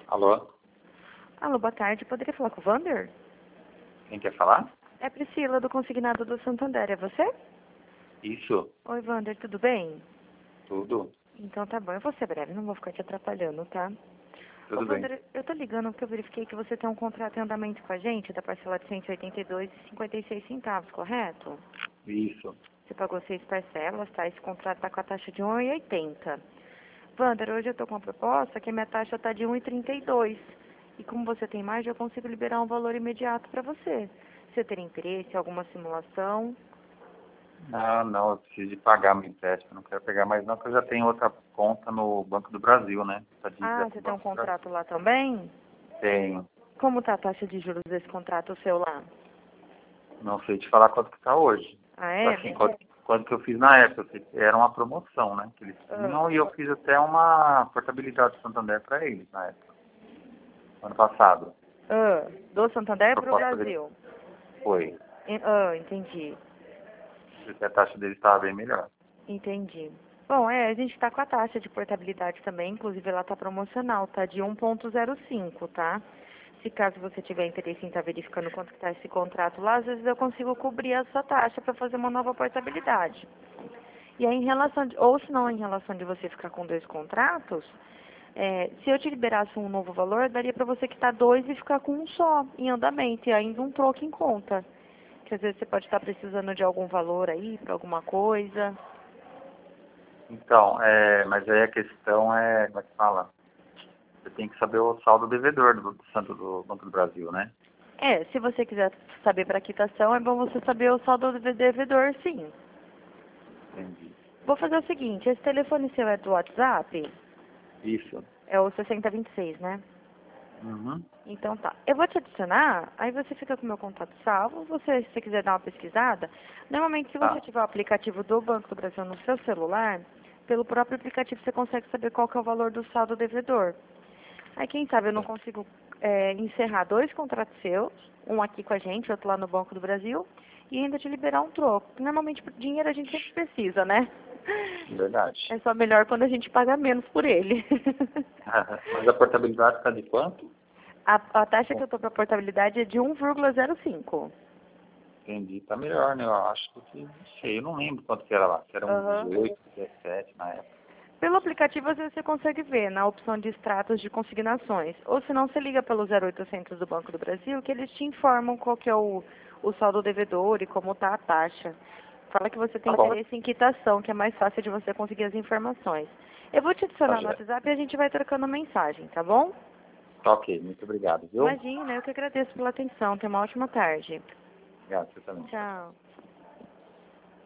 Alô? Alô, boa tarde. Poderia falar com o Vander? Quem quer falar? É Priscila, do Consignado do Santander. É você? Isso, Oi, Vander, tudo bem? tudo. Então tá bom. Eu vou ser breve, não vou ficar te atrapalhando, tá? Ô, Tudo bem. Vander, eu tô ligando porque eu verifiquei que você tem um contrato em andamento com a gente, da parcela de R$ 182,56, correto? Isso. Você pagou 6 parcelas, tá? Esse contrato tá com a taxa de 1,80. Vander, hoje eu tô com uma proposta que a minha taxa tá de 1,32. E como você tem mais, eu consigo liberar um valor imediato para você. Você teria interesse em alguma simulação? Não, eu preciso de pagar meu empréstimo. Não quero pegar mais não, porque eu já tenho outra conta no Banco do Brasil, né? Essa dívida Ah, com você o tem um Banco do Brasil. contrato lá também? Tenho. Como tá a taxa de juros desse contrato seu lá? Não sei te falar quanto que tá hoje. Ah, é? Assim, quanto que eu fiz na época. Era uma promoção, né? Que eles tinham e eu fiz até uma portabilidade do Santander para eles na época. Ano passado. Do Santander para o Proposta dele Brasil. foi. Entendi. Porque a taxa deles estava bem melhor. Entendi. Bom, a gente tá com a taxa de portabilidade também, inclusive ela tá promocional, tá de 1,05, tá? Se caso você tiver interesse em estar verificando quanto que tá esse contrato lá, às vezes eu consigo cobrir essa taxa para fazer uma nova portabilidade. E aí, ou se não, em relação de você ficar com 2 contratos, se eu te liberasse um novo valor, daria para você quitar 2 e ficar com um só em andamento, e ainda um troco em conta. Que às vezes você pode estar precisando de algum valor aí, para alguma coisa. Então, mas aí a questão é, como é que fala? Você tem que saber o saldo devedor do Banco do Brasil, né? Se você quiser saber para quitação, é bom você saber o saldo do devedor, sim. Entendi. Vou fazer o seguinte, esse telefone seu é do WhatsApp? Isso. É o 6026, né? Uhum. Então tá. Eu vou te adicionar, aí você fica com o meu contato salvo. Se você quiser dar uma pesquisada, normalmente se você Tá. tiver o aplicativo do Banco do Brasil no seu celular, pelo próprio aplicativo você consegue saber qual que é o valor do saldo devedor. Aí quem sabe eu não consigo encerrar 2 contratos seus, um aqui com a gente, outro lá no Banco do Brasil, e ainda te liberar um troco. Normalmente dinheiro a gente sempre precisa, né? Verdade. É só melhor quando a gente paga menos por ele. Mas a portabilidade está de quanto? A taxa que eu tô para portabilidade é de 1,05. Entendi. Tá melhor, né? Eu acho que, não sei, eu não lembro quanto que era lá. Se era uns Aham. 18, 17 na época. Pelo aplicativo, às vezes você consegue ver na opção de extratos de consignações. Ou se não, você liga pelo 0800 do Banco do Brasil, que eles te informam qual que é o saldo devedor e como está a taxa. Fala que você tem Tá bom. interesse em quitação, que é mais fácil de você conseguir as informações. Eu vou te Tá adicionar no certo. WhatsApp e a gente vai trocando mensagem, tá bom? Tá ok. Muito obrigado, viu? Imagina, eu que agradeço pela atenção. Tenha uma ótima tarde. Obrigado, você também. Tchau.